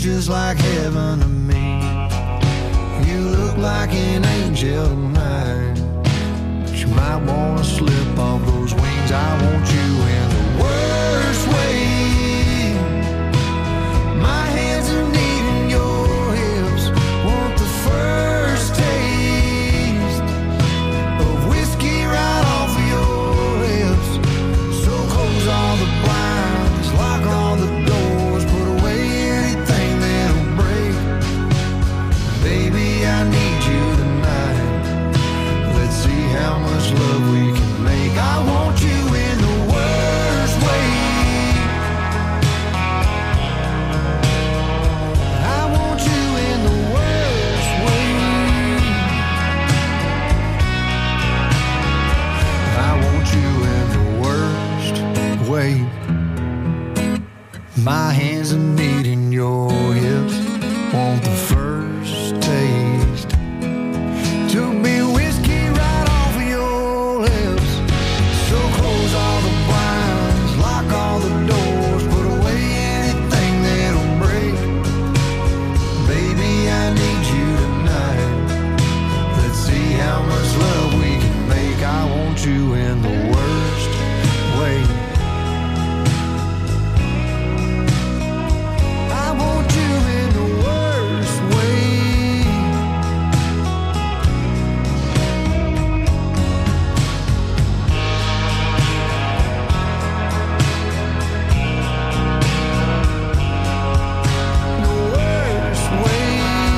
just like heaven to me. You look like an angel tonight, but you might want to slip off those wings. I want you in the worst way. My hands are kneading your hips, want the first taste of whiskey right off of your lips. So close all the blinds, lock all the doors, put away anything that'll break. Baby, I need you tonight. Let's see how much love we can make. I want you in the worst way. I want you in the worst way. I want you in the worst way. My hands are kneading your hips, want the first taste to be whiskey right off of your lips. So close all the blinds, lock all the doors, put away anything that'll break. Baby, I need you tonight. Let's see how much love we can make. I want you in the worst way. I want you in the worst way. The worst way.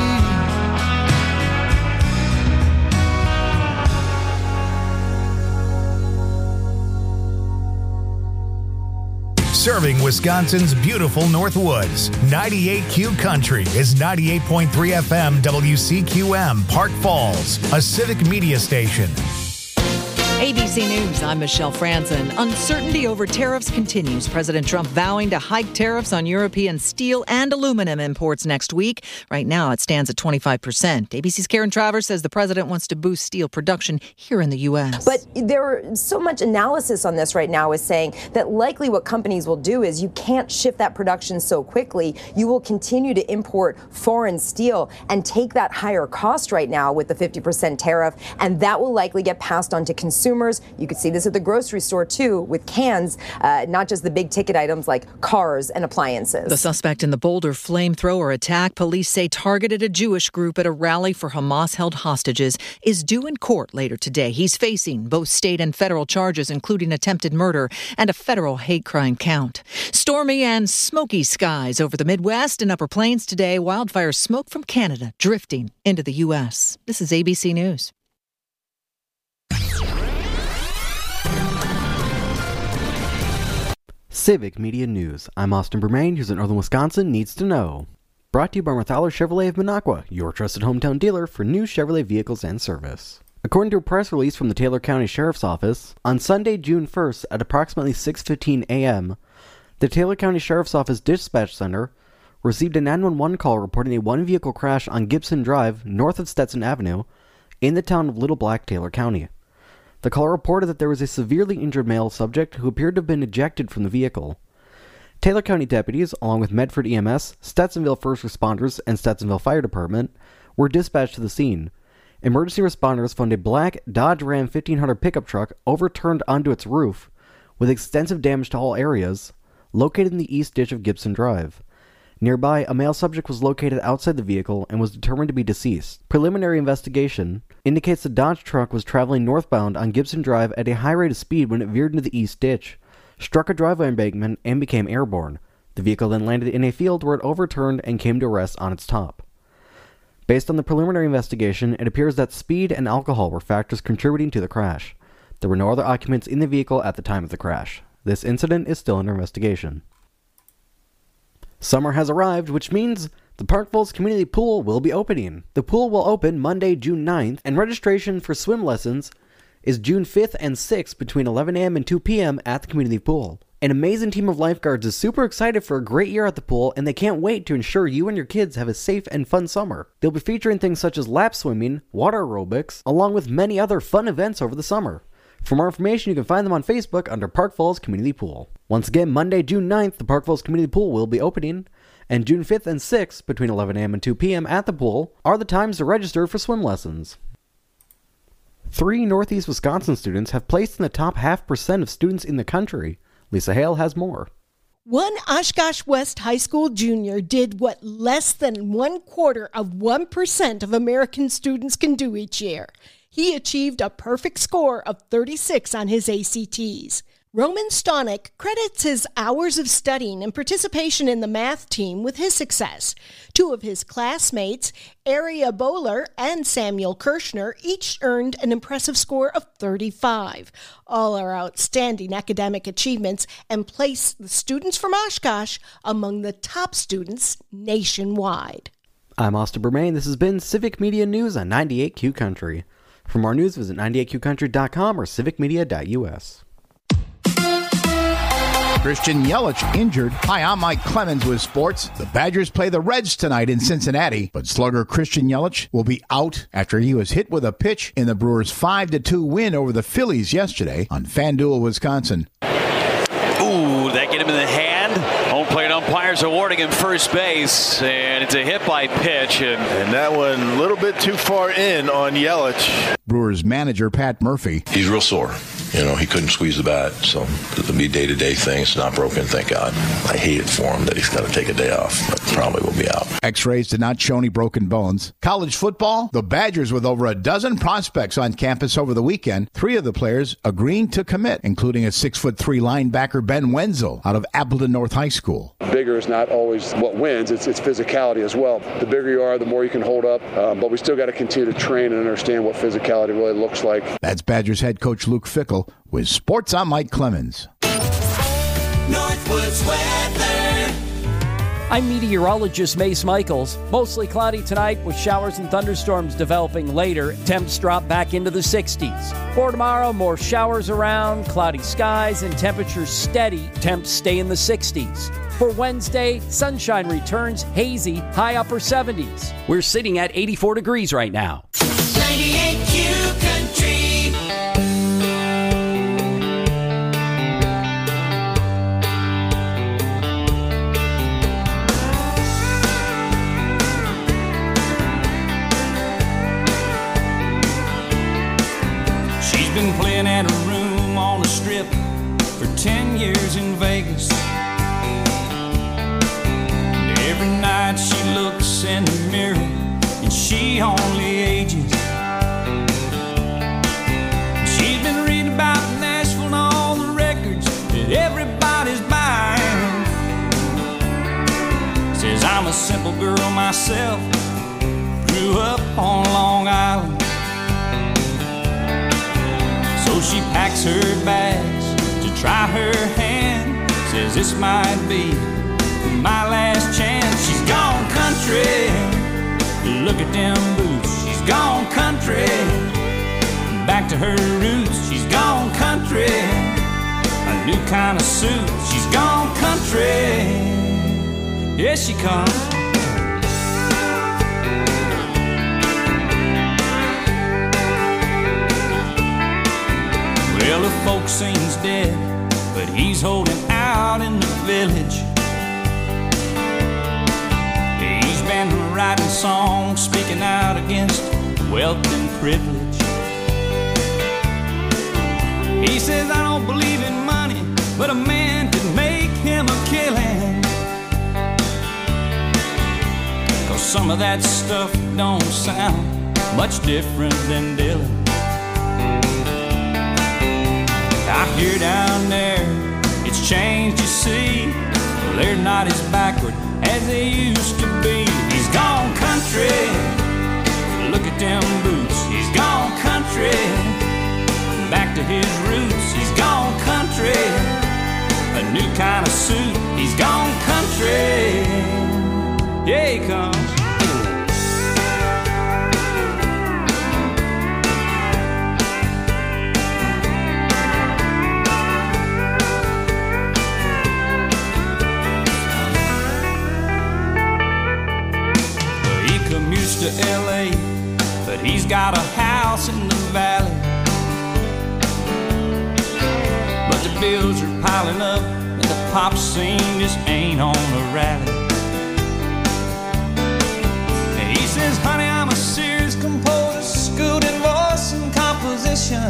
Serving Wisconsin's beautiful Northwoods. 98Q Country is 98.3 FM WCQM, Park Falls, a civic media station. ABC News, I'm Michelle Franzen. Uncertainty over tariffs continues. President Trump vowing to hike tariffs on European steel and aluminum imports next week. Right now, it stands at 25%. ABC's Karen Travers says the president wants to boost steel production here in the U.S. But there is so much analysis on this right now is saying that likely what companies will do is you can't shift that production so quickly. You will continue to import foreign steel and take that higher cost right now with the 50% tariff, and that will likely get passed on to consumers. You could see this at the grocery store, too, with cans, not just the big ticket items like cars and appliances. The suspect in the Boulder flamethrower attack, police say targeted a Jewish group at a rally for Hamas-held hostages, is due in court later today. He's facing both state and federal charges, including attempted murder and a federal hate crime count. Stormy and smoky skies over the Midwest and Upper Plains today. Wildfire smoke from Canada drifting into the U.S. This is ABC News. Civic Media News. I'm Austin Bermain. Here's what Northern Wisconsin needs to know. Brought to you by Marthaler Chevrolet of Minocqua, your trusted hometown dealer for new Chevrolet vehicles and service. According to a press release from the Taylor County Sheriff's Office, on Sunday, June 1st at approximately 6:15 a.m., the Taylor County Sheriff's Office Dispatch Center received a 911 call reporting a one-vehicle crash on Gibson Drive, north of Stetson Avenue, in the town of Little Black, Taylor County. The call reported that there was a severely injured male subject who appeared to have been ejected from the vehicle. Taylor County deputies, along with Medford EMS, Stetsonville First Responders, and Stetsonville Fire Department, were dispatched to the scene. Emergency responders found a black Dodge Ram 1500 pickup truck overturned onto its roof, with extensive damage to all areas, located in the east ditch of Gibson Drive. Nearby, a male subject was located outside the vehicle and was determined to be deceased. Preliminary investigation indicates the Dodge truck was traveling northbound on Gibson Drive at a high rate of speed when it veered into the east ditch, struck a driveway embankment, and became airborne. The vehicle then landed in a field where it overturned and came to rest on its top. Based on the preliminary investigation, it appears that speed and alcohol were factors contributing to the crash. There were no other occupants in the vehicle at the time of the crash. This incident is still under investigation. Summer has arrived, which means the Park Falls Community Pool will be opening. The pool will open Monday, June 9th, and registration for swim lessons is June 5th and 6th between 11 a.m. and 2 p.m. at the community pool. An amazing team of lifeguards is super excited for a great year at the pool, and they can't wait to ensure you and your kids have a safe and fun summer. They'll be featuring things such as lap swimming, water aerobics, along with many other fun events over the summer. For more information, you can find them on Facebook under Park Falls Community Pool. Once again, Monday, June 9th, the Park Falls Community Pool will be opening. and June 5th and 6th, between 11 a.m. and 2 p.m. at the pool, are the times to register for swim lessons. 3 Northeast Wisconsin students have placed in the top 0.5% of students in the country. Lisa Hale has more. One Oshkosh West High School junior did what less than 0.25% of American students can do each year. He achieved a perfect score of 36 on his ACTs. Roman Stonick credits his hours of studying and participation in the math team with his success. 2 of his classmates, Aria Bowler and Samuel Kirshner, each earned an impressive score of 35. All are outstanding academic achievements and place the students from Oshkosh among the top students nationwide. I'm Austin Bermain. This has been Civic Media News on 98Q Country. For more news, visit 98qcountry.com or civicmedia.us. Christian Yelich injured. Hi, I'm Mike Clemens with sports. The Badgers play the Reds tonight in Cincinnati, but slugger Christian Yelich will be out after he was hit with a pitch in the Brewers' 5-2 win over the Phillies yesterday on FanDuel, Wisconsin. Ooh, that get him in the hand. Home plate umpires awarding him first base, and it's a hit by pitch. And that one a little bit too far in on Yelich. Brewers manager Pat Murphy. He's real sore. You know, he couldn't squeeze the bat, so it'll be a day-to-day thing. It's not broken, thank God. I hate it for him that he's got to take a day off, but probably will be out. X-rays did not show any broken bones. College football, the Badgers with over a dozen prospects on campus over the weekend. 3 of the players agreeing to commit, including a 6'3" linebacker Ben Wenzel out of Appleton North High School. Bigger is not always what wins. It's physicality as well. The bigger you are, the more you can hold up, but we still got to continue to train and understand what physicality really looks like. That's Badgers head coach Luke Fickell. With sports, I'm Mike Clemens. Northwoods weather. I'm meteorologist Mace Michaels. Mostly cloudy tonight with showers and thunderstorms developing later. Temps drop back into the 60s. For tomorrow, more showers around, cloudy skies, and temperatures steady. Temps stay in the 60s. For Wednesday, sunshine returns, hazy, high upper 70s. We're sitting at 84 degrees right now. 98Q Country. Been playing at a room on the strip for 10 years in Vegas. And every night she looks in the mirror and she only ages. She's been reading about Nashville and all the records that everybody's buying. Says I'm a simple girl myself, grew up on Long Island. So she packs her bags to try her hand. Says this might be my last chance. She's gone country. Look at them boots. She's gone country. Back to her roots. She's gone country. A new kind of suit. She's gone country. Here she comes. Well, the folk scene's dead, but he's holding out in the village. He's been writing songs, speaking out against wealth and privilege. He says, I don't believe in money, but a man could make him a killing. 'Cause some of that stuff don't sound much different than Dylan. I hear down there, it's changed, you see. Well, they're not as backward as they used to be. He's gone country. Look at them boots. He's gone country. Back to his roots. He's gone country. A new kind of suit. He's gone country. Yeah, he comes. To LA, but he's got a house in the valley. But the bills are piling up and the pop scene just ain't on a rally. says, honey, I'm a serious composer, schooled in voice and composition.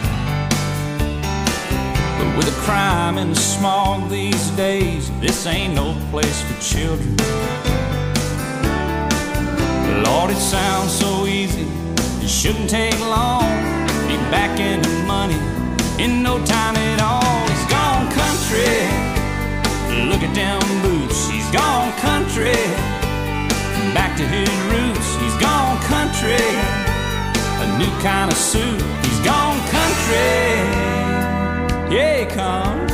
But with the crime and the smog these days, this ain't no place for children. Lord, it sounds so easy, it shouldn't take long. Be back in the money in no time at all. He's gone country, look at them boots. He's gone country, back to his roots. He's gone country, a new kind of suit. He's gone country, yeah, he comes.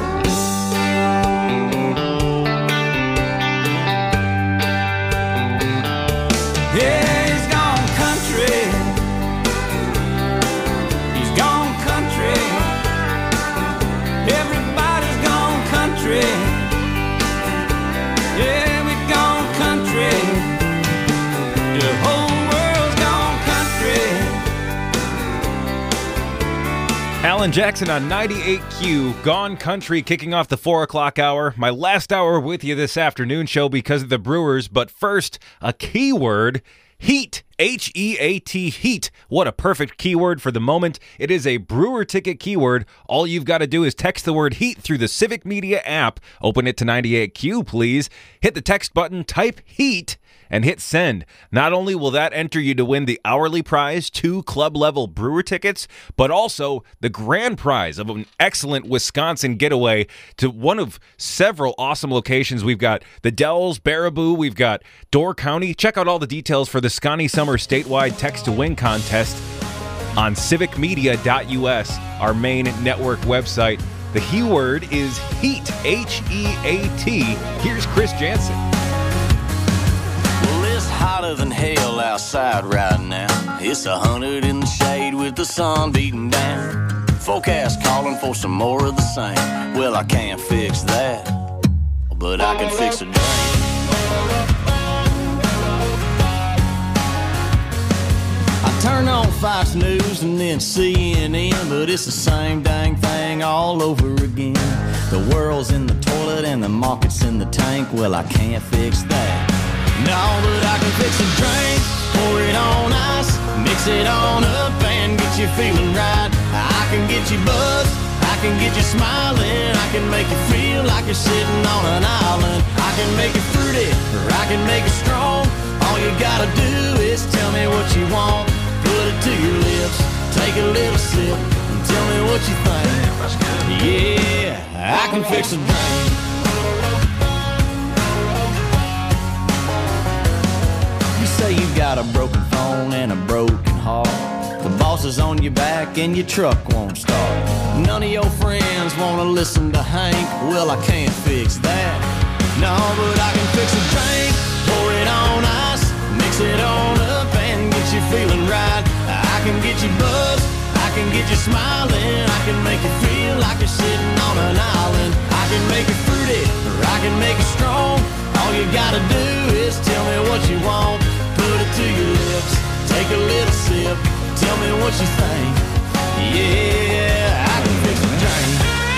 Yeah, he's gone country. He's gone country. Everybody's gone country. Yeah, we've gone country. The whole world's gone country. Alan Jackson on 98Q, Gone Country, kicking off the 4 o'clock hour. My last hour with you this afternoon show because of the Brewers. But first, a keyword, heat. H-E-A-T, heat. What a perfect keyword for the moment. It is a Brewer ticket keyword. All you've got to do is text the word heat through the Civic Media app. Open it to 98Q, please. Hit the text button, type heat, and hit send. Not only will that enter you to win the hourly prize, 2 club-level Brewer tickets, but also the grand prize of an excellent Wisconsin getaway to one of several awesome locations. We've got the Dells, Baraboo, we've got Door County. Check out all the details for the Scotty Summer statewide text-to-win contest on civicmedia.us, our main network website. The keyword is heat, H-E-A-T. Here's Chris Jansen. Hotter than hell outside right now. It's 100 in the shade with the sun beating down. Forecast calling for some more of the same. Well, I can't fix that, but I can fix a drain. I turn on Fox News and then CNN, but it's the same dang thing all over again. The world's in the toilet and the market's in the tank. Well, I can't fix that. No, but I can fix a drink, pour it on ice, mix it on up and get you feeling right. I can get you buzzed, I can get you smiling, I can make you feel like you're sitting on an island. I can make you fruity, or I can make you strong. All you gotta do is tell me what you want. Put it to your lips, take a little sip, and tell me what you think. Yeah, I can fix a drink. Say you got a broken phone and a broken heart. The boss is on your back and your truck won't start. None of your friends wanna listen to Hank. Well, I can't fix that. No, but I can fix a drink, pour it on ice, mix it on up and get you feeling right. I can get you buzzed, I can get you smiling, I can make you feel like you're sitting on an island. I can make you fruity, or I can make you strong. All you gotta do is tell me what you want. Put it to your lips, take a little sip, tell me what you think. Yeah, I can fix a drink.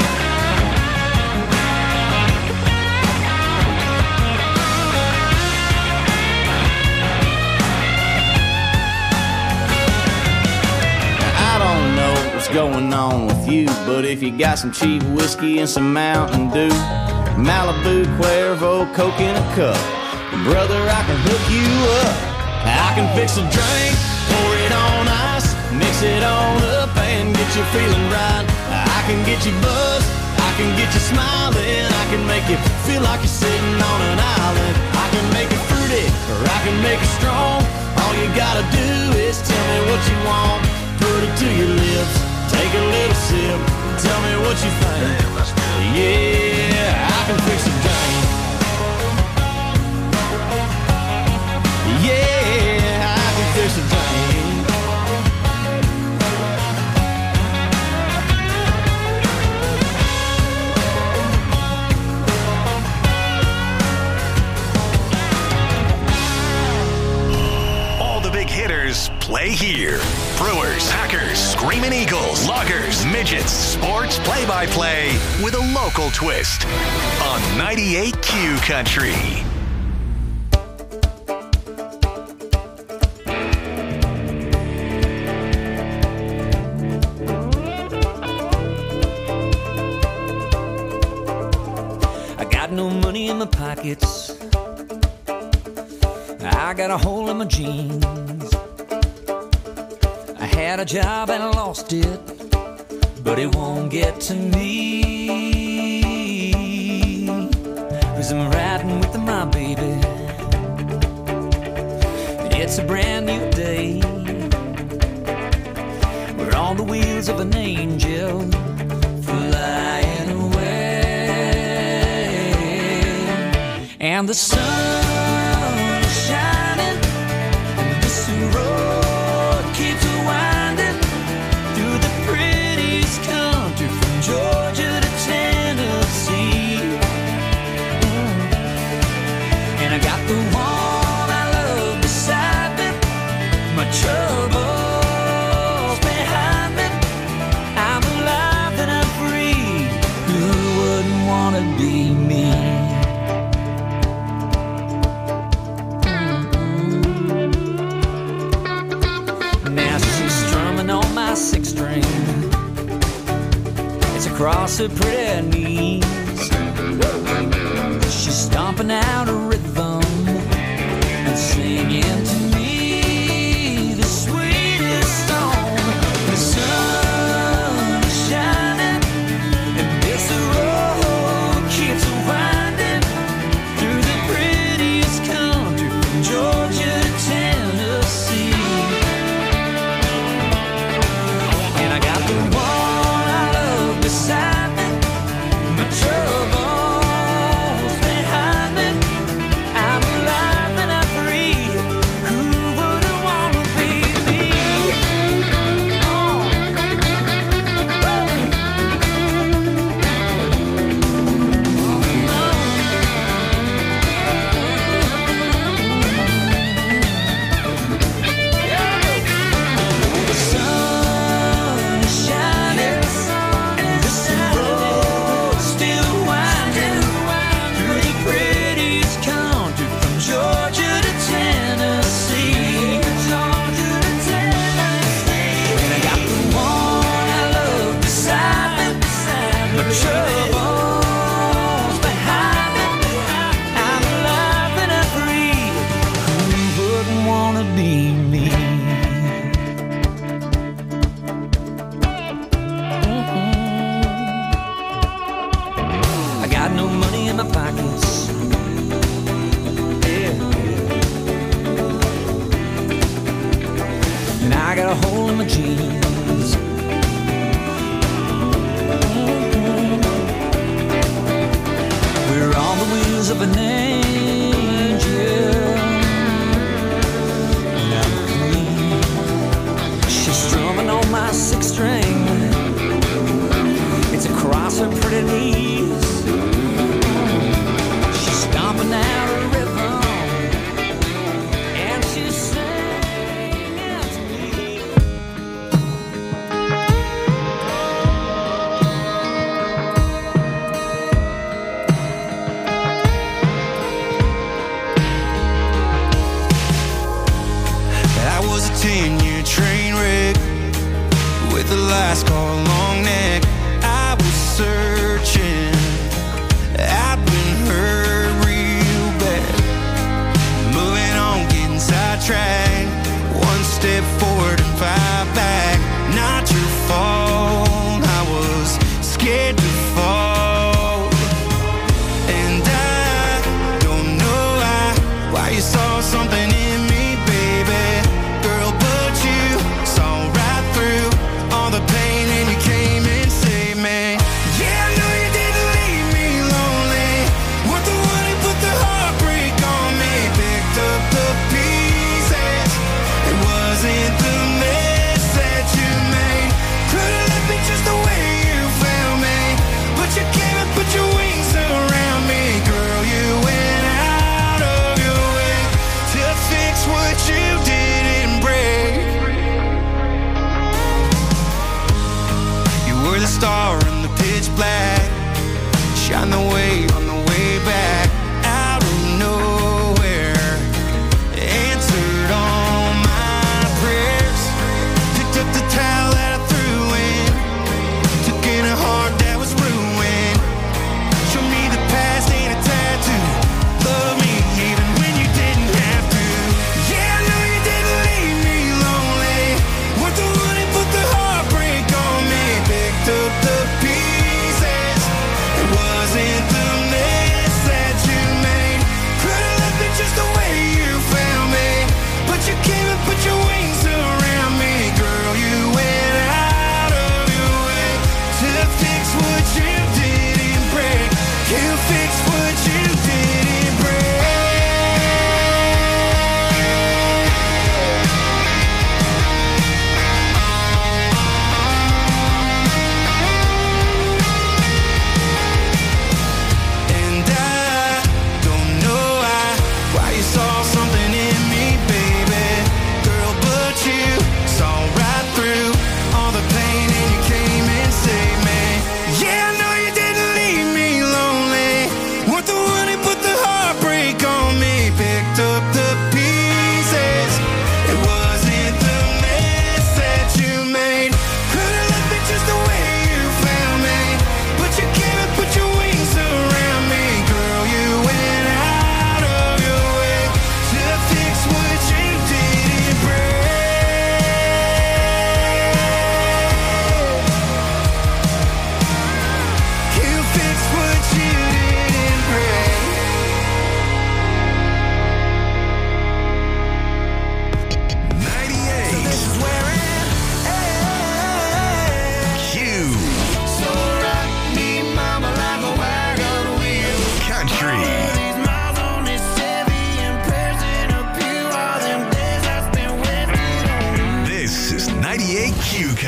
I don't know what's going on with you, but if you got some cheap whiskey and some Mountain Dew, Malibu, Cuervo, Coke in a cup, brother, I can hook you up. I can fix a drink, pour it on ice, mix it on up and get you feeling right. I can get you buzzed, I can get you smiling, I can make you feel like you're sitting on an island. I can make you fruity, or I can make you strong. All you gotta do is tell me what you want. Put it to your lips, take a little sip, tell me what you think. Yeah, I can fix a drink. Yeah, I can fix a drink. All the big hitters play here. Brewers, Packers, Screaming Eagles, Loggers, Midgets, sports play-by-play with a local twist on 98Q Country. no money in my pockets. I got a hole in my jeans. I had a job and I lost it, but it won't get to me, 'cause I'm riding with my baby. It's a brand new day. We're on the wheels of an angel flying away, and the sun is shining, and this road keeps winding through the prettiest country from Georgia to Tennessee. And I got the one I love beside me, my troubles behind me. I'm alive and I'm free. Who wouldn't wanna be me? Now she's strumming on my six string. It's across her pretty knees. She's stomping out a rhythm and singing to me the sweetest song. The sun is shining and this road keeps winding through the prettiest country from Georgia to Tennessee. And I got the one I love beside me, my troubles behind me. I'm alive and I'm free. Who wouldn't wanna be me? The sun is shining and this road still winding through the prettiest country from Georgia to Tennessee. And I got the one I love beside me, my troubles behind me. I'm alive and I'm free. Who wouldn't wanna be me? I got no money in my pockets. Yeah. And I got a hole in my jeans. We're on the wheels of an angel. Now she's strumming on my six string. It's across her pretty knees. She's stomping out a rhythm, and she's singing to me. I was a 10-year train wreck with a last call long neck. I was searching, I'd been hurt real bad. Moving on, getting sidetracked. One step forward and 5 back. Not your fault, I was scared to fall. And I don't know why you saw something in me, baby. Girl, but you saw right through all the pain and you came and saved me. Yeah, I know you didn't leave me lonely. Weren't the one who put the heartbreak on me. Picked up the pieces. It wasn't the mess that you made. Could've left me just the way you found me, but you came and put your wings around me. Girl, you went out of your way to fix what you didn't break. You were the star in the pitch black. Shine the way on the way back. Out of nowhere, answered all my prayers. Picked up the towel that I threw in. Took in a heart that was ruined. Showed me the past ain't a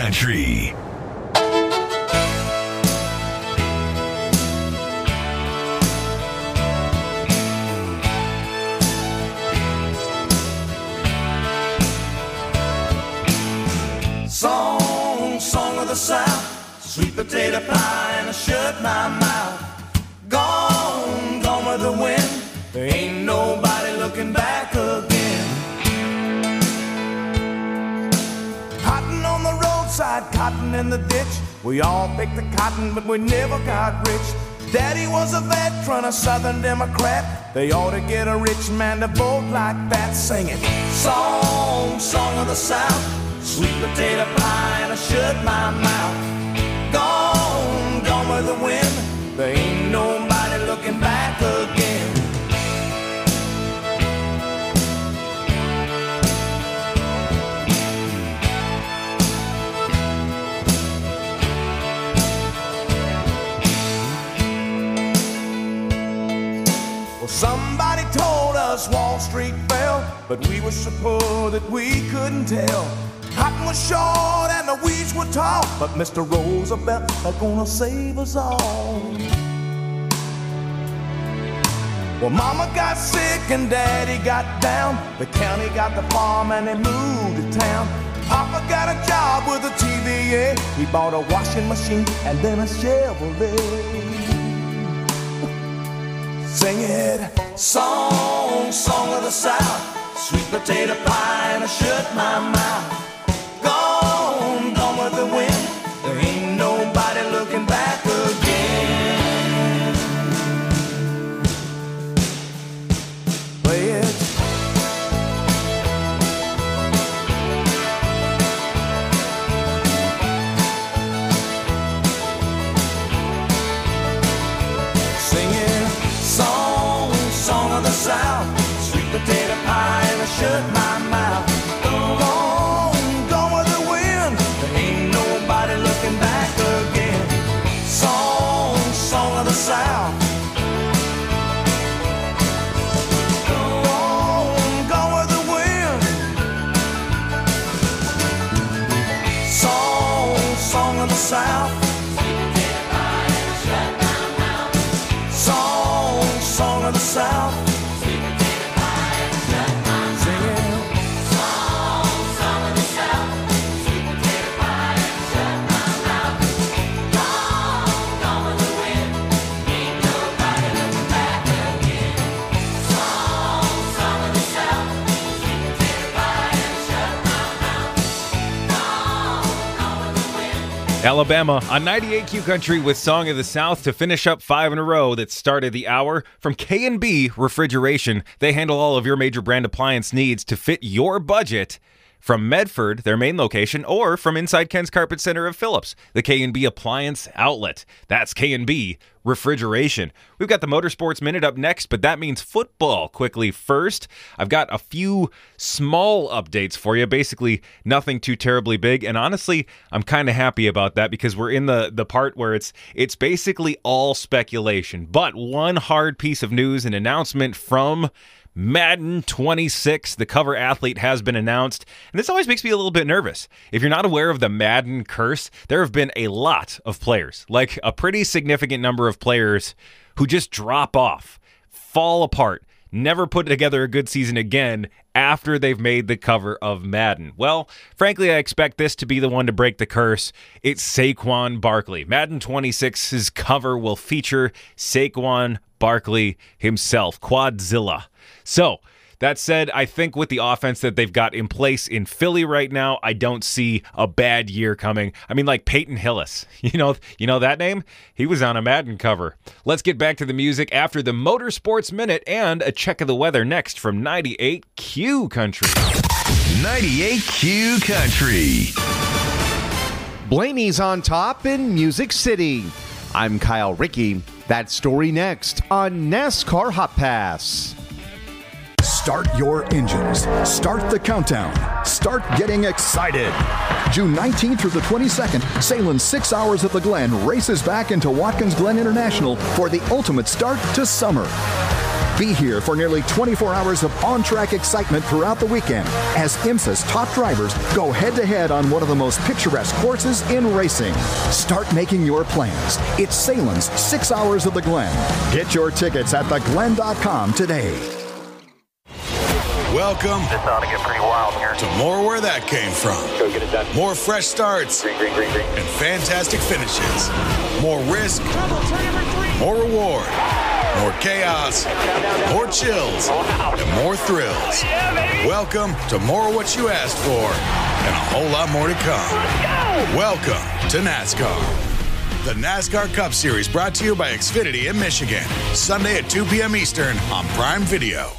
Country. Song of the South, sweet potato pie, and I shut my mouth. Gone with the wind. There ain't nobody looking back again. Cotton on the roadside, cotton in the ditch. We all picked the cotton, but we never got rich. Daddy was a veteran, a Southern Democrat. They ought to get a rich man to vote like that. Singing song of the South. Sweet potato pie, and I shut my mouth. Gone with the wind. There ain't nobody looking back again. Well, somebody told us Wall Street fell, but we were so poor that we couldn't tell. Cotton was short and the weeds were tall, but Mr. Roosevelt is gonna save us all. Well, Mama got sick and Daddy got down. The county got the farm and they moved to town. Papa got a job with a TVA. He bought a washing machine and then a Chevrolet. Sing it, song of the South. Sweet potato pie, and I shut my mouth. Gone with the wind. There ain't nobody looking back again. Play it. Singing song of the South. Sweet potato pie, and I shut my mouth. Gone with the wind. There ain't nobody looking back again. Song of the South. Gone with the wind. Song of the South. Song of the South. Alabama on 98Q Country with Song of the South to finish up 5 in a row that started the hour. From K&B Refrigeration, they handle all of your major brand appliance needs to fit your budget. From Medford, their main location, or from inside Ken's Carpet Center of Phillips, the K&B Appliance Outlet. That's K&B Refrigeration. We've got the Motorsports Minute up next, but that means football quickly first. I've got a few small updates for you, basically nothing too terribly big, and honestly, I'm kind of happy about that because we're in the part where it's basically all speculation. But one hard piece of news, an announcement from Madden 26, the cover athlete has been announced, and this always makes me a little bit nervous. If you're not aware of the Madden curse, there have been a lot of players, like a pretty significant number of players who just drop off, fall apart, never put together a good season again after they've made the cover of Madden. Well, frankly, I expect this to be the one to break the curse. It's Saquon Barkley. Madden 26's cover will feature Saquon Barkley himself, Quadzilla. So, that said, I think with the offense that they've got in place in Philly right now, I don't see a bad year coming. I mean, like Peyton Hillis. You know that name? He was on a Madden cover. Let's get back to the music after the Motorsports Minute and a check of the weather next from 98Q Country. 98Q Country. Blaney's on top in Music City. I'm Kyle Rickey. That story next on NASCAR Hot Pass. Start your engines. Start the countdown. Start getting excited. June 19th through the 22nd, Salen's 6 Hours at the Glen races back into Watkins Glen International for the ultimate start to summer. Be here for nearly 24 hours of on-track excitement throughout the weekend as IMSA's top drivers go head-to-head on one of the most picturesque courses in racing. Start making your plans. It's Salen's 6 Hours of the Glen. Get your tickets at theglen.com today. Welcome. This ought to get pretty wild here. To more where that came from. Go get it done. More fresh starts. Green, green, green, green. And fantastic finishes. More risk. More reward. More chaos. More chills. And more thrills. Welcome to more what you asked for. And a whole lot more to come. Welcome to NASCAR. The NASCAR Cup Series brought to you by Xfinity in Michigan. Sunday at 2 p.m. Eastern on Prime Video.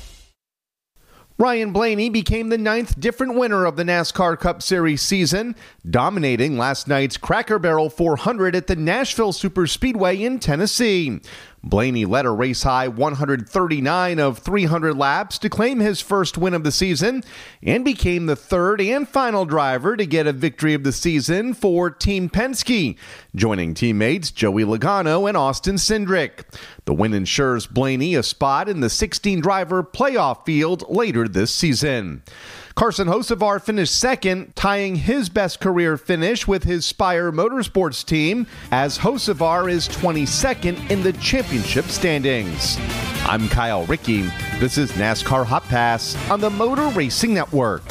Ryan Blaney became the 9th different winner of the NASCAR Cup Series season, dominating last night's Cracker Barrel 400 at the Nashville Superspeedway in Tennessee. Blaney led a race-high 139 of 300 laps to claim his first win of the season and became the third and final driver to get a victory of the season for Team Penske, joining teammates Joey Logano and Austin Cindric. The win ensures Blaney a spot in the 16-driver playoff field later this season. Carson Hocevar finished second, tying his best career finish with his Spire Motorsports team, as Hocevar is 22nd in the championship standings. I'm Kyle Rickey. This is NASCAR Hot Pass on the Motor Racing Network.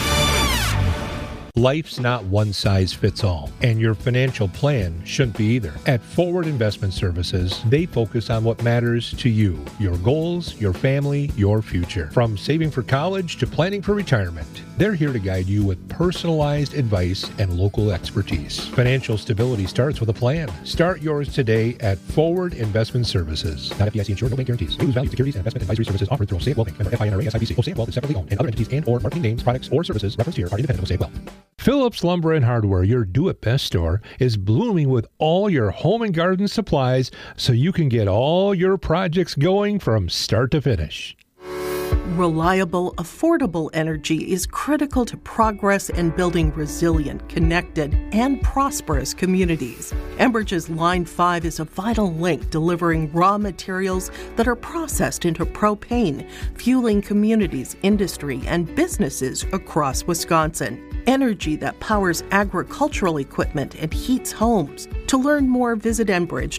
Life's not one size fits all, and your financial plan shouldn't be either. At Forward Investment Services, they focus on what matters to you, your goals, your family, your future. From saving for college to planning for retirement, they're here to guide you with personalized advice and local expertise. Financial stability starts with a plan. Start yours today at Forward Investment Services. Not FDIC insured, no bank guarantees. May lose value. Securities and investment advisory services offered through Osaic Wealth Bank. Member FINRA SIPC. Osaic Wealth is separately owned, and other entities and or marketing names, products, or services referenced here are independent of Osaic Wealth. Phillips Lumber and Hardware, your do-it-best store, is blooming with all your home and garden supplies so you can get all your projects going from start to finish. Reliable, affordable energy is critical to progress in building resilient, connected, and prosperous communities. Enbridge's Line 5 is a vital link delivering raw materials that are processed into propane, fueling communities, industry, and businesses across Wisconsin. Energy that powers agricultural equipment and heats homes. To learn more, visit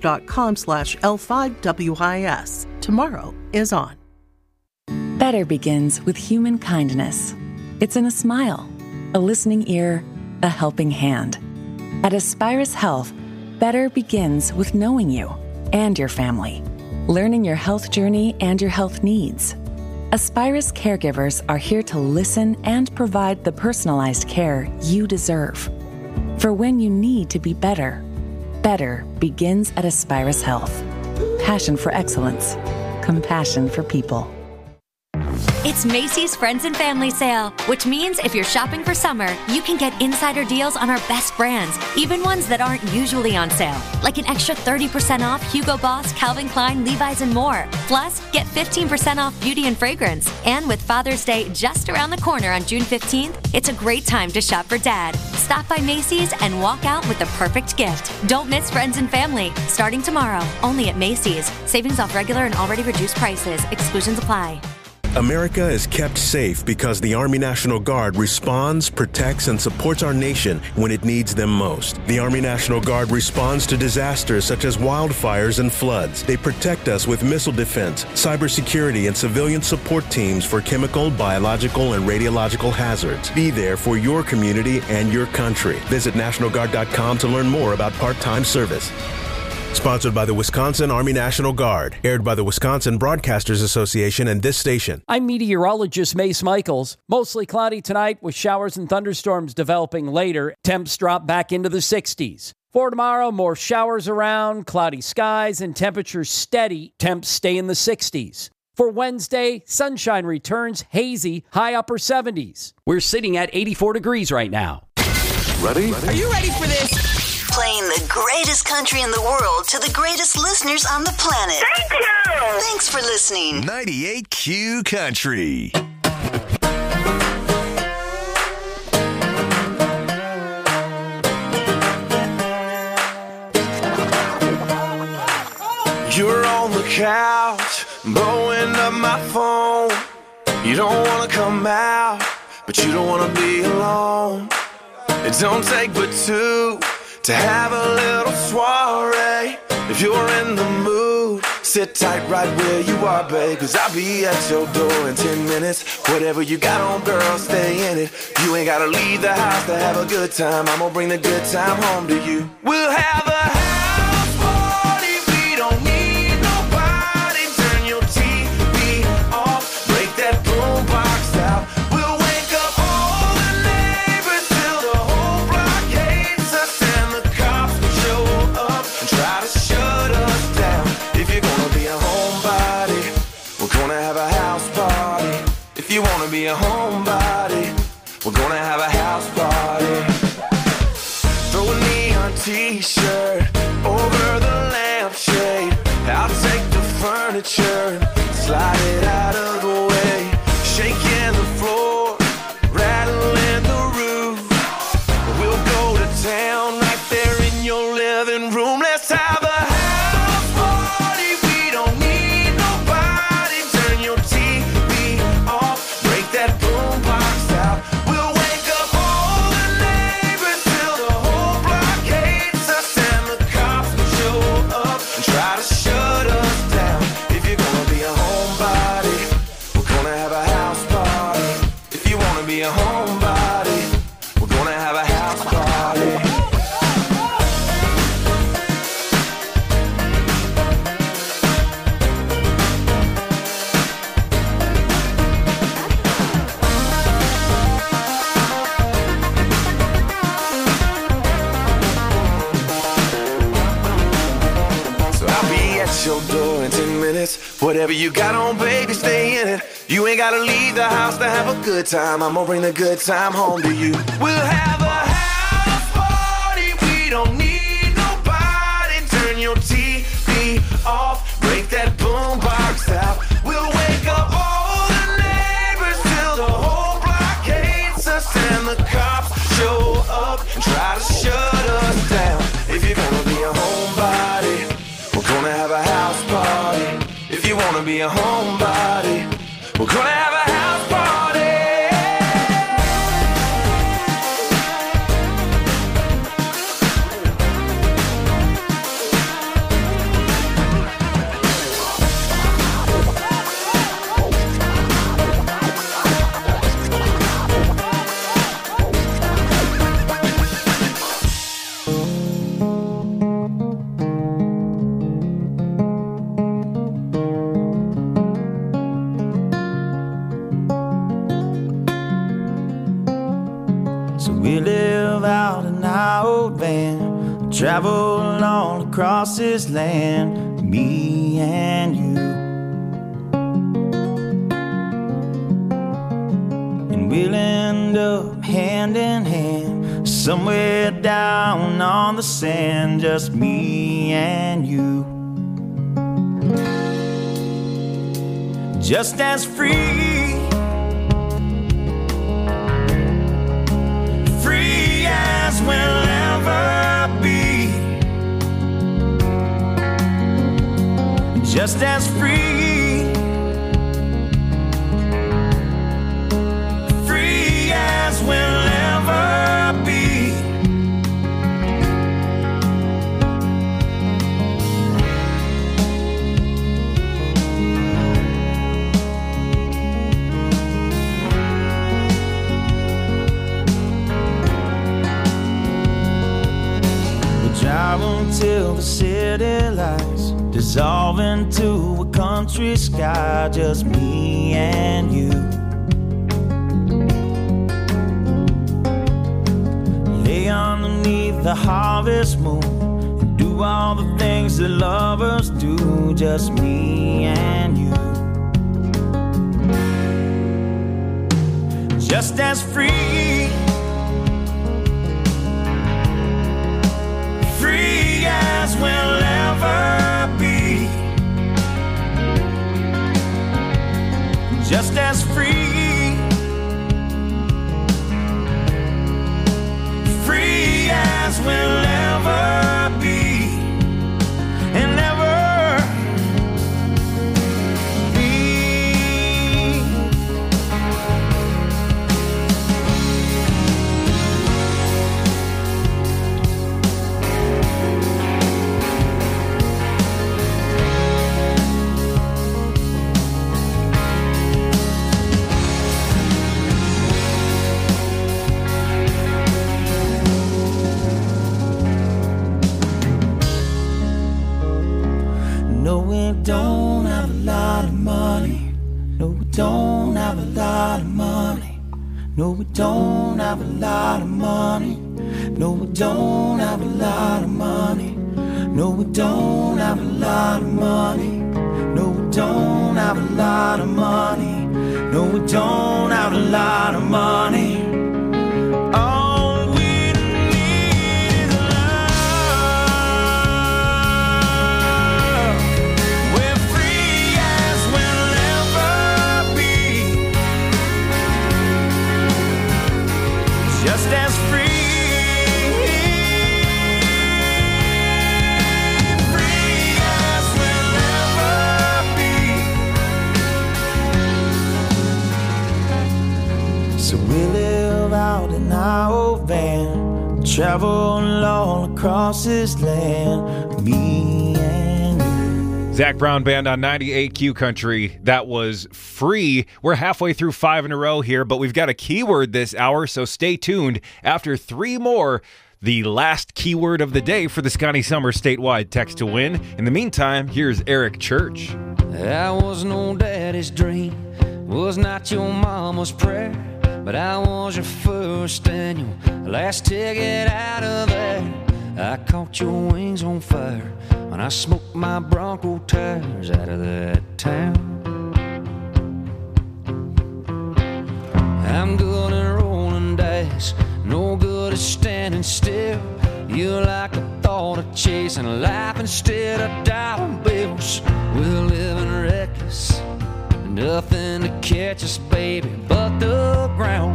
enbridge.com/L5WIS. Tomorrow is on. Better begins with human kindness. It's in a smile, a listening ear, a helping hand. At Aspirus Health, better begins with knowing you and your family, learning your health journey and your health needs. Aspirus caregivers are here to listen and provide the personalized care you deserve. For when you need to be better, better begins at Aspirus Health. Passion for excellence, compassion for people. It's Macy's Friends and Family Sale, which means if you're shopping for summer, you can get insider deals on our best brands, even ones that aren't usually on sale, like an extra 30% off Hugo Boss, Calvin Klein, Levi's, and more. Plus, get 15% off beauty and fragrance. And with Father's Day just around the corner on June 15th, it's a great time to shop for Dad. Stop by Macy's and walk out with the perfect gift. Don't miss Friends and Family, starting tomorrow, only at Macy's. Savings off regular and already reduced prices. Exclusions apply. America is kept safe because the Army National Guard responds, protects, and supports our nation when it needs them most. The Army National Guard responds to disasters such as wildfires and floods. They protect us with missile defense, cybersecurity, and civilian support teams for chemical, biological, and radiological hazards. Be there for your community and your country. Visit NationalGuard.com to learn more about part-time service. Sponsored by the Wisconsin Army National Guard. Aired by the Wisconsin Broadcasters Association and this station. I'm meteorologist Mace Michaels. Mostly cloudy tonight with showers and thunderstorms developing later. Temps drop back into the 60s. For tomorrow, more showers around, cloudy skies, and temperatures steady. Temps stay in the 60s. For Wednesday, sunshine returns, hazy, high upper 70s. We're sitting at 84 degrees right now. Ready? Are you ready for this? Playing the greatest country in the world to the greatest listeners on the planet. Thank you! Thanks for listening. 98Q Country. You're on the couch, blowing up my phone. You don't wanna come out, but you don't wanna be alone. It don't take but two to have a little soiree. If you're in the mood, sit tight right where you are, babe, 'cause I'll be at your door in 10 minutes. Whatever you got on, girl, stay in it. You ain't gotta leave the house to have a good time. I'm gonna bring the good time home to you. We'll have a house party. We don't need nobody. Turn your TV off. Break that boombox out. We'll wake up all the neighbors till the whole block hates us, and the cops will show up and try to shut us down. If you're gonna be a homebody, we're gonna have a house party. If you wanna be a homebody, we're gonna have a house party. Throw a neon t-shirt over the lampshade. I'll take the furniture, slide it out of the way. Shaking the floor, rattling the roof. We'll go to town right there in your living room. Let's have a house party. We don't need nobody. Turn your TV off. Break that boombox out. We'll wake up all the neighbors till the whole block hates us, and the cops will show up and try to shut us down. If you're gonna be a homebody, we're gonna have a house party. If you wanna be a homebody, we're gonna have a house party. So I'll be at your door in 10 minutes. Whatever you got on, baby, stay in it. You ain't gotta leave the house to have a good time. I'm gonna bring the good time home to you. We'll have a house party. We don't need nobody. Turn your TV off. Break that boombox out. We'll wake up all the neighbors till the whole block hates us, and the cops show up and try to shut us down. If you're gonna be a homebody, we're gonna have a house party. If you wanna be a homebody, we're gonna have a house party. So we live out in our old van, travel all across this land, me and you. And we'll end up hand in hand, somewhere down on the sand, just me and you. Just as free, free as we'll ever be. Just as free, free as we'll ever be. Drive until the city lights dissolve into a country sky, just me and you. Lay underneath the harvest moon and do all the things that lovers do, just me and you. Just as free, free as we'll ever be. Just as free, free as we'll ever be. And never, No, we don't have a lot of money. No, we don't have a lot of money. No, we don't have a lot of money. No, we don't have a lot of money. No, we don't have a lot of money. No, we don't have a lot of money. No, we don't have a lot of money. All we need is love. We're free as we'll ever be. Just as free. So we live out in our old van, travel all across this land, me and you. Zach Brown Band on 98Q Country. That was Free. We're halfway through 5 in a row here, but we've got a keyword this hour, so stay tuned. After 3 more, the last keyword of the day for the Scotty Summer statewide text to win. In the meantime, here's Eric Church. That was no daddy's dream, was not your mama's prayer. But I was your first and your last ticket out of there. I caught your wings on fire when I smoked my Bronco tires out of that town. I'm good at rolling dice, no good at standing still. You like the thought of chasing life instead of dollar bills. We're living reckless, nothing to catch us, baby, but the ground.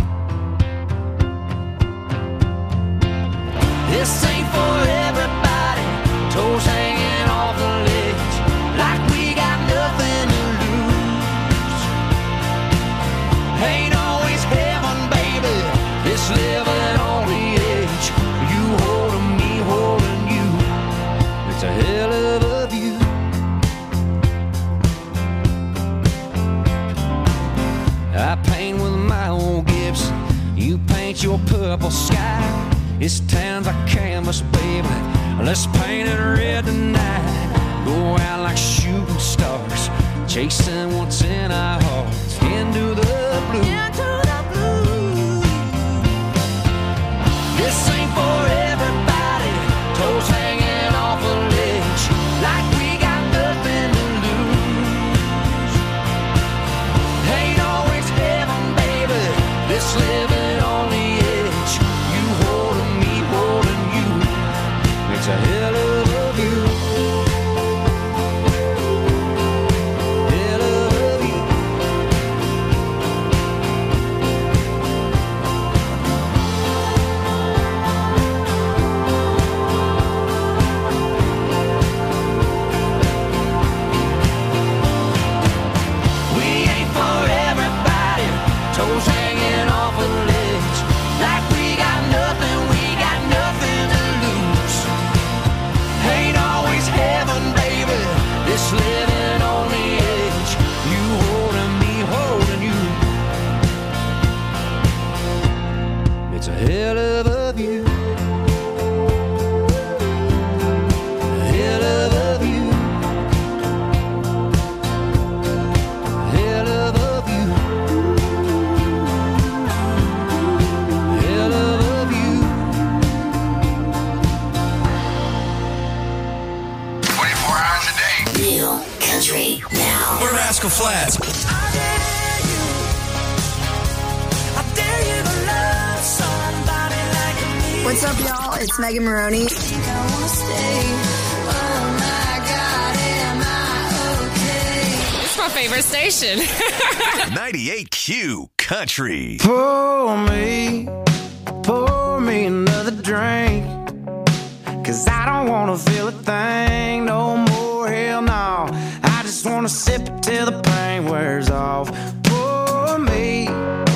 This ain't for everybody, toes hanging off the ledge, like we got nothing to lose. Ain't always heaven, baby, this living on the edge. You holding me, holding you, it's a hell of a view. I paint with my old Gibson, you paint your purple sky. This town's a canvas, baby, let's paint it red tonight. Go out like shooting stars, chasing what's in our hearts, into the blue. This ain't for everybody, toes hanging off a ledge, like we got nothing to lose. Ain't always heaven, baby, this living on the edge. You holding me, holding you, it's a hell of a view. Hell of a view. We ain't for everybody, toes hanging off a ledge, like we got nothing to lose. Ain't always heaven, baby, this living on the edge. You holding me, holding you, it's a hell of a view. Hell of a view. Hell of a view. Hell of a view. 24 hours a day. New country now. We're Rascal Flats. What's up, y'all? It's Megan Maroney. It's my favorite station. 98Q Country. Pour me another drink, 'cause I don't wanna feel a thing no more, hell no. I just wanna sip it till the pain wears off. Pour me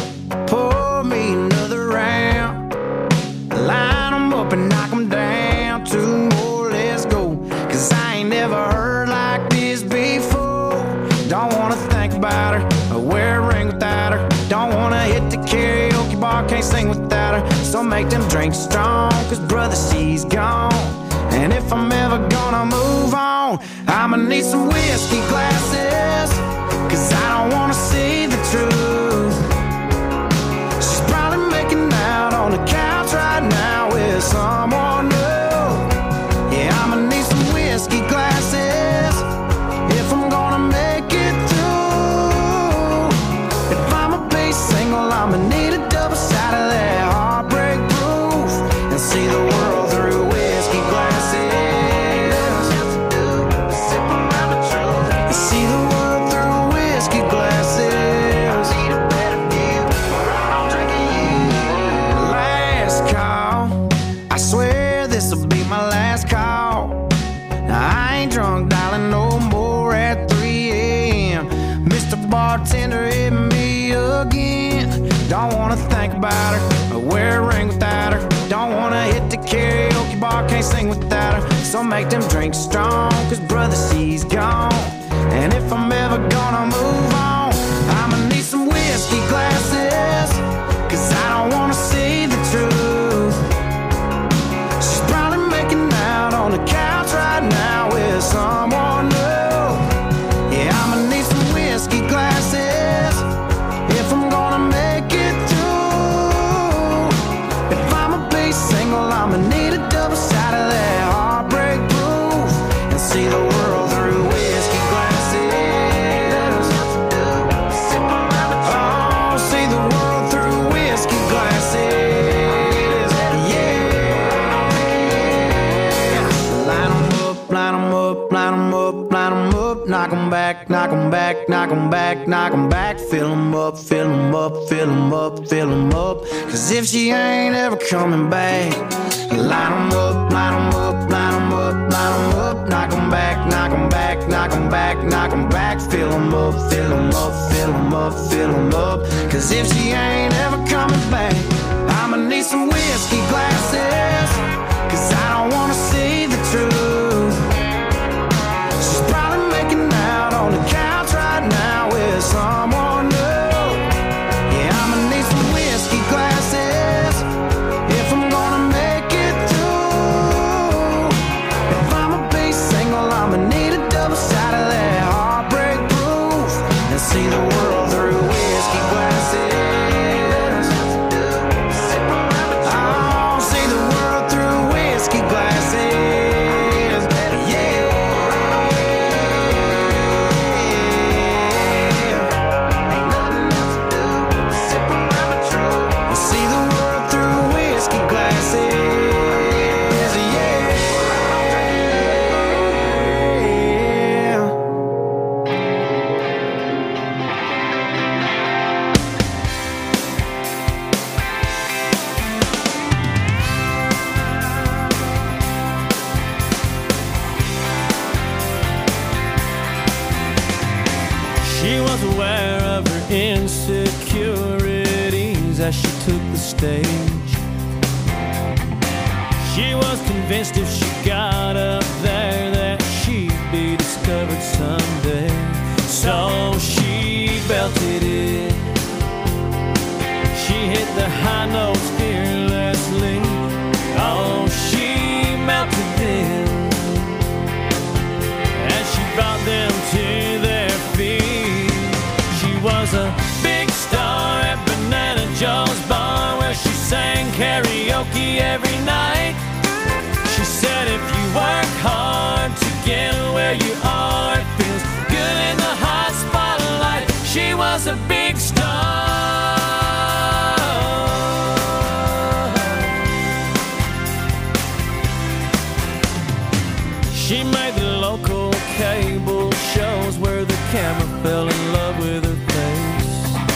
another round. Line 'em up and knock 'em down. 2 more, let's go, 'cause I ain't never heard like this before. Don't wanna think about her or wear a ring without her. Don't wanna hit the karaoke bar, can't sing without her. So make them drinks strong, 'cause brother, she's gone. And if I'm ever gonna move on, on. I'ma need some whiskey glasses, 'cause I don't wanna see the truth. She's probably making out on the couch right now with someone new. Yeah, I'ma need some whiskey glasses if I'm gonna make it through. If I'ma be single, I'ma need a double side of that heartbreak proof and see the world through whiskey glasses. Sip around the truth and see the world through whiskey glasses. I need a better view, or I'm drinking you. Last call, I swear this'll be my last call. Now, I ain't drunk, darling, no more at 3 a.m. Mr. Bartender hit me again. Don't wanna think about her or wear a ring without her. Don't wanna hit the karaoke bar, can't sing without her. So make them drinks strong, 'cause brother, she's gone. And if I'm ever gonna move on, I'ma need some whiskey glasses, 'cause I don't wanna see the truth. She's probably making out on the couch right now with someone new. Yeah, I'ma need some whiskey glasses if I'm gonna make it through. If I'ma be single, I'ma need a double side of that heartbreak proof and see the world through whiskey glasses. Oh, see the world through whiskey glasses. Yeah. Line 'em up, line 'em up, line 'em up, line 'em up. Knock 'em back, knock 'em back, knock 'em back, knock 'em back. Fill 'em up, fill 'em up, fill 'em up, fill 'em up. 'Cause if she ain't ever coming back, line 'em up, line 'em up, line 'em up, line 'em up. Knock 'em back, knock 'em back, knock 'em back, knock 'em back. Fill 'em up, fill 'em up, fill 'em up, fill 'em up. 'Cause if she ain't ever coming back, I'ma need some whiskey glasses, 'cause I don't wanna see the truth. She's probably making out on the couch right now with someone new. Yeah, I'ma need some whiskey glasses if I'm gonna make it through. If I'ma be single, I'ma need a double side of that heartbreak proof and see the world through whiskey glasses. Oh, see the world through whiskey glasses. Yeah. See the world through whiskey glasses. Yeah. She was aware of her insecurities as she took the stage. She was convinced if she got up there that she'd be discovered someday. So she belted it. She hit the high notes fearlessly. Oh, she melted them as she brought them to their feet. She was a big star at Banana Joe's bar, where she sang karaoke every night. She said if you work hard to get where you are, it feels good in the hot spotlight. She was a big star. She made the local cable shows where the camera fell in love with her face.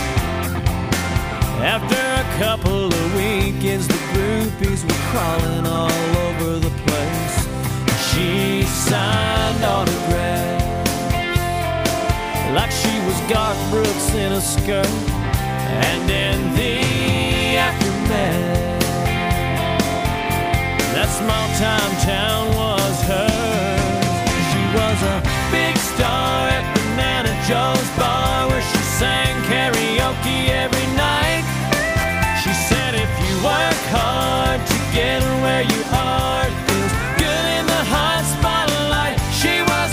After a couple of weekends, the groupies were crawling all over the place. She signed autographs like she was Garth Brooks in a skirt. And in the aftermath, that small-time town was hers. She was a big star at Banana Joe's bar, where she sang karaoke every night. She said if you work hard to get where you are, it feels good in the hot spotlight. She was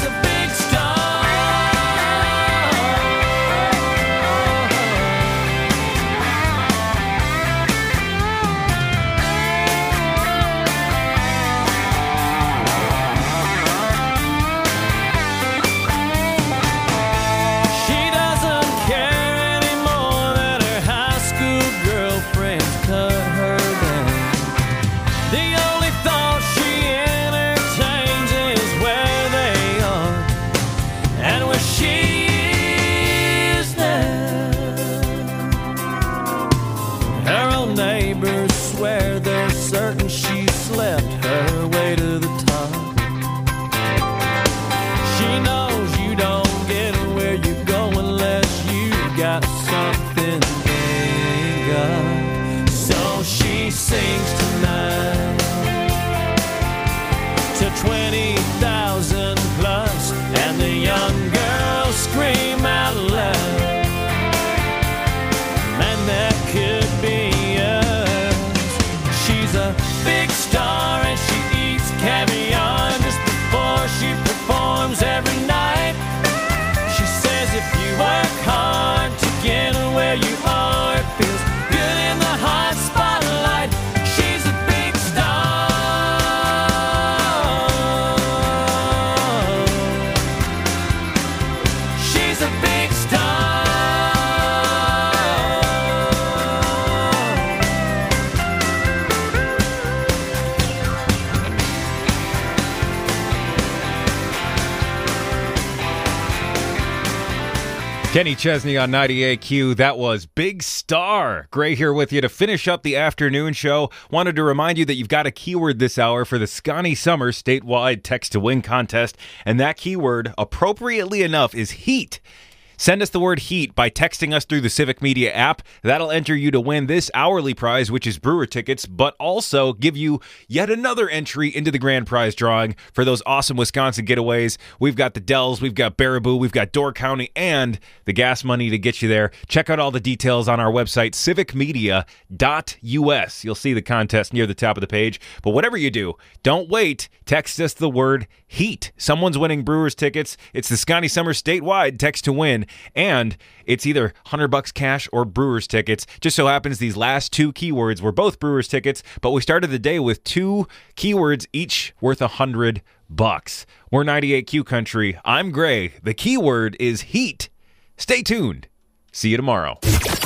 she performs every night. She says if you work hard to get where you are, it feels good in the hot spotlight. She's a big star. She's a big star. Kenny Chesney on 98Q. That was Big Star. Gray here with you to finish up the afternoon show. Wanted to remind you that you've got a keyword this hour for the Scotty Summer statewide text to win contest. And that keyword, appropriately enough, is heat. Send us the word heat by texting us through the Civic Media app. That'll enter you to win this hourly prize, which is Brewer tickets, but also give you yet another entry into the grand prize drawing for those awesome Wisconsin getaways. We've got the Dells, we've got Baraboo, we've got Door County, and the gas money to get you there. Check out all the details on our website, civicmedia.us. You'll see the contest near the top of the page. But whatever you do, don't wait. Text us the word heat. Someone's winning Brewers tickets. It's the Scotty Summer statewide text to win. And it's either $100 cash or Brewers tickets. Just so happens these last two keywords were both Brewers tickets, but we started the day with two keywords, each worth $100. We're 98Q Country. I'm Gray. The keyword is heat. Stay tuned. See you tomorrow.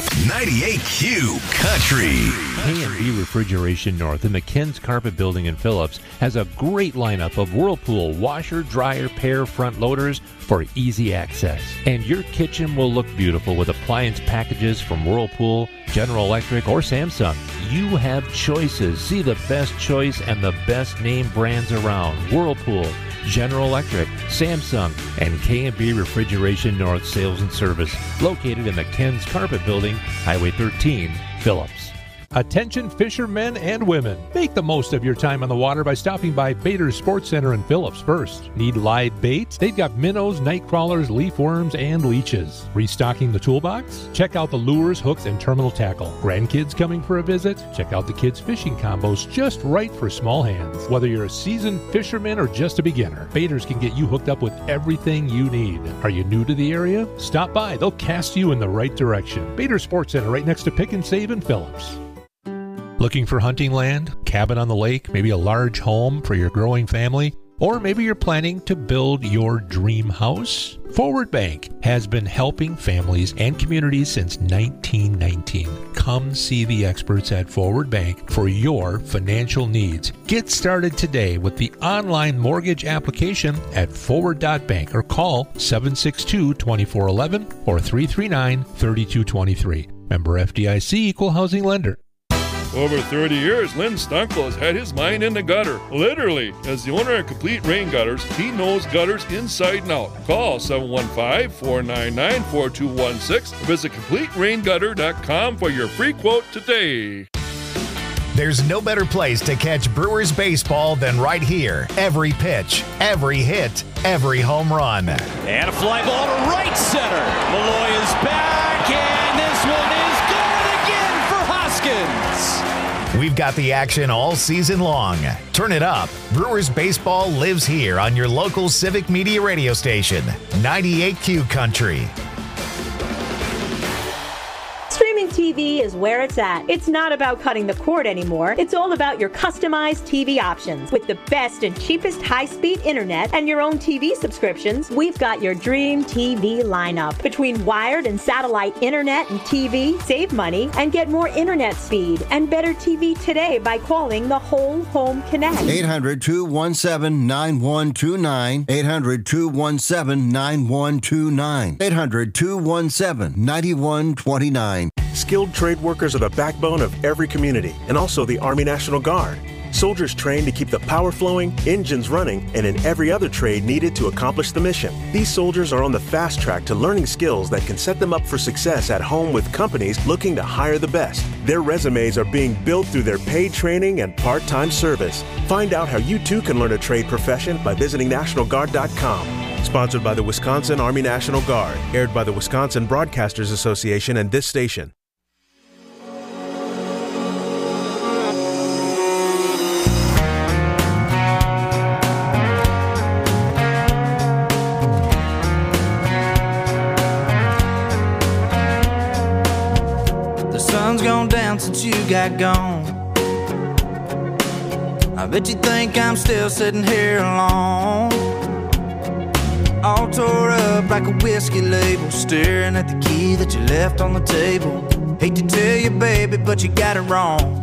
98Q Country. K&B Refrigeration North in the Ken's Carpet Building in Phillips has a great lineup of Whirlpool washer, dryer, pair front loaders for easy access. And your kitchen will look beautiful with appliance packages from Whirlpool, General Electric, or Samsung. You have choices. See the best choice and the best name brands around. Whirlpool, General Electric, Samsung, and K&B Refrigeration North Sales and Service, located in the Ken's Carpet Building, Highway 13, Phillips. Attention fishermen and women. Make the most of your time on the water by stopping by Bader's Sports Center in Phillips first. Need live baits? They've got minnows, night crawlers, leaf worms, and leeches. Restocking the toolbox? Check out the lures, hooks, and terminal tackle. Grandkids coming for a visit? Check out the kids' fishing combos just right for small hands. Whether you're a seasoned fisherman or just a beginner, Bader's can get you hooked up with everything you need. Are you new to the area? Stop by. They'll cast you in the right direction. Bader's Sports Center right next to Pick and Save in Phillips. Looking for hunting land, cabin on the lake, maybe a large home for your growing family? Or maybe you're planning to build your dream house? Forward Bank has been helping families and communities since 1919. Come see the experts at Forward Bank for your financial needs. Get started today with the online mortgage application at forward.bank or call 762-2411 or 339-3223. Member FDIC, Equal Housing Lender. Over 30 years, Lynn Stunkel has had his mind in the gutter. Literally. As the owner of Complete Rain Gutters, he knows gutters inside and out. Call 715-499-4216 or visit CompleteRainGutter.com for your free quote today. There's no better place to catch Brewers baseball than right here. Every pitch, every hit, every home run. And a fly ball to right center. Malloy is back, and this one is good again for Hoskins. We've got the action all season long. Turn it up. Brewers baseball lives here on your local Civic Media radio station, 98Q Country. Streaming TV is where it's at. It's not about cutting the cord anymore. It's all about your customized TV options. With the best and cheapest high-speed internet and your own TV subscriptions, we've got your dream TV lineup. Between wired and satellite internet and TV, save money and get more internet speed and better TV today by calling the Whole Home Connect. 800-217-9129. 800-217-9129. 800-217-9129. Skilled trade workers are the backbone of every community, and also the Army National Guard. Soldiers trained to keep the power flowing, engines running, and in every other trade needed to accomplish the mission. These soldiers are on the fast track to learning skills that can set them up for success at home with companies looking to hire the best. Their resumes are being built through their paid training and part-time service. Find out how you too can learn a trade profession by visiting NationalGuard.com. Sponsored by the Wisconsin Army National Guard. Aired by the Wisconsin Broadcasters Association and this station. down since you got gone. I bet you think I'm still sitting here alone, all tore up like a whiskey label, staring at the key that you left on the table. Hate to tell you, baby, but you got it wrong.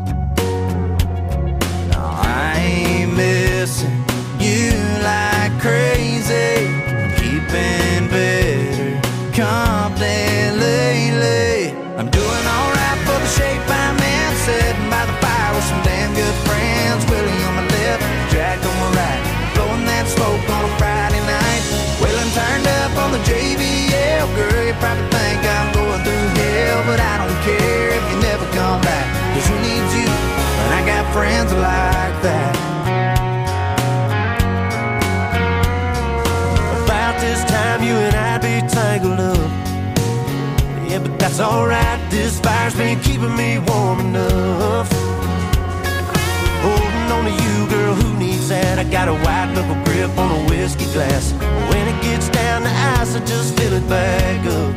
No, I ain't missing you like crazy, keeping better company lately. I'm doing alright for the shape I'm in, sitting by the fire with some damn good friends. Willie on my left, Jack on my right, blowing that smoke on a Friday night. Waylon turned up on the JBL. Girl, you probably think I'm going through hell, but I don't care if you never come back, 'cause who needs you when I got friends like that? About this time you and I'd be tangled up. Yeah, but that's alright, this fire's been keeping me warm enough. Holding on to you, girl, who needs that? I got a white knuckle grip on a whiskey glass. When it gets down to ice, I just fill it back up.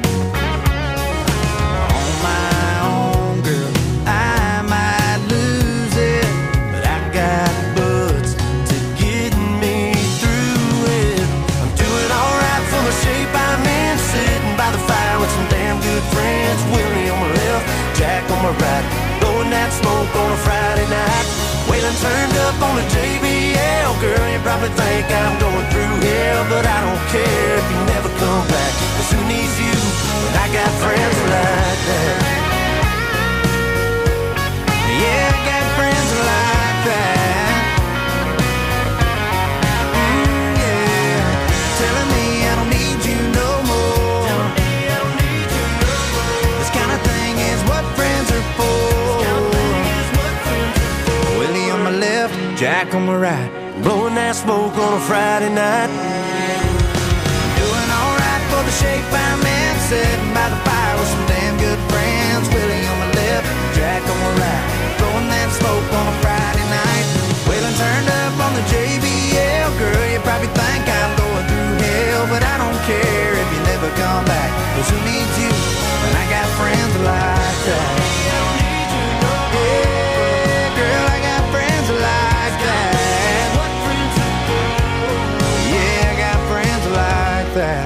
On my own, girl, I might lose it, but I got buds to get me through it. I'm doing alright for the shape I'm in, sitting by the fire with some damn good friends. Willie on my left, Jack on my right, blowing that smoke on a Friday night. Waylon turned up on the JBL. Girl, you probably think I'm going through hell, but I don't care if you never come back, 'cause who needs you when I got friends like that? Yeah, I got friends like that. Yeah, telling me I don't need you no more. This kind of thing is what friends are for. Willie on my left, Jack on my right, blowing that smoke on a Friday night. Doing alright for the shape I'm in, sitting by the fire with some damn good friends. Willie on my left, Jack on my right, blowing that smoke on a Friday night. Waylon turned up on the JBL. Girl, you probably think I'm going through hell, but I don't care if you never come back, 'cause who needs you when I got friends like that? Yeah, girl, I got friends like that. Yeah, I got friends like that.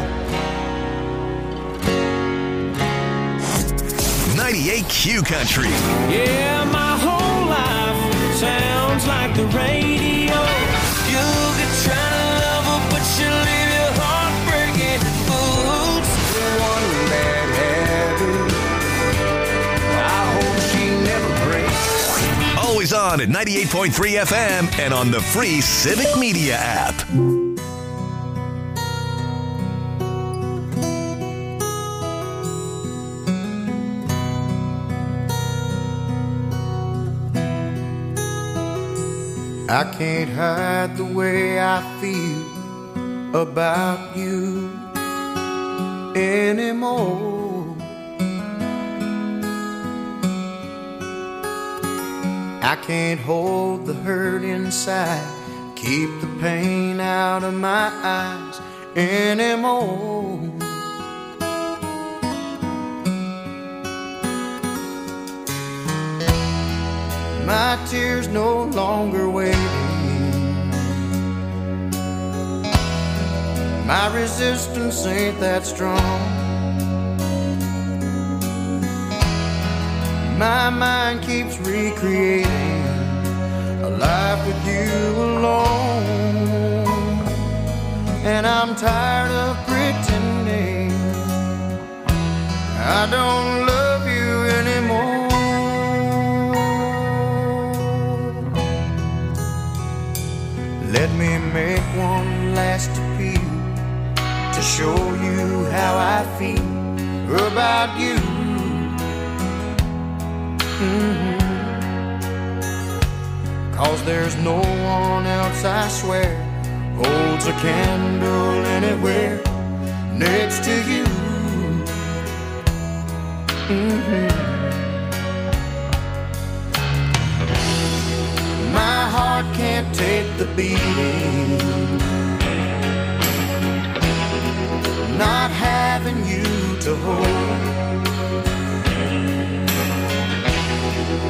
98Q Country. Yeah, my whole life sounds like the radio. You'll get trying to love her, but she'll leave your heart breaking. Oops, one bad habit, I hope she never breaks. Always on at 98.3 FM and on the free Civic Media app. I can't hide the way I feel about you anymore. I can't hold the hurt inside, keep the pain out of my eyes anymore. My tears no longer waiting, my resistance ain't that strong. My mind keeps recreating a life with you alone, and I'm tired of pretending I don't love you anymore. Let me make one last appeal to show you how I feel about you. Cause there's no one else, I swear, holds a candle anywhere next to you. My heart can't take the beating, not having you to hold.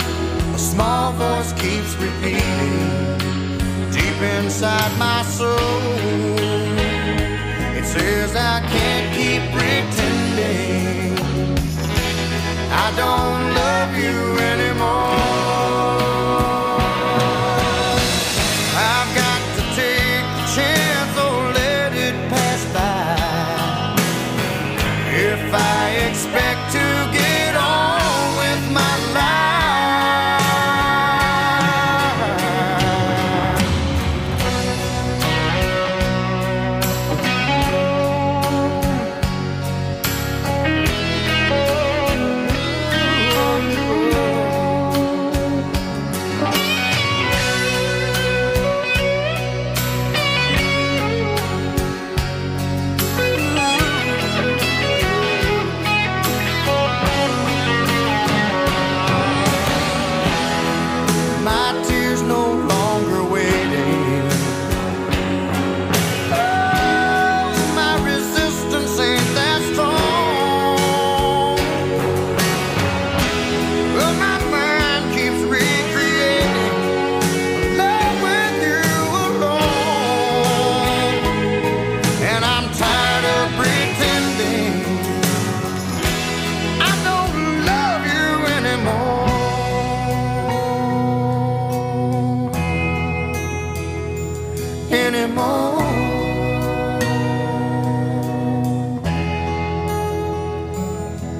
just keeps repeating deep inside my soul. It says I can't keep pretending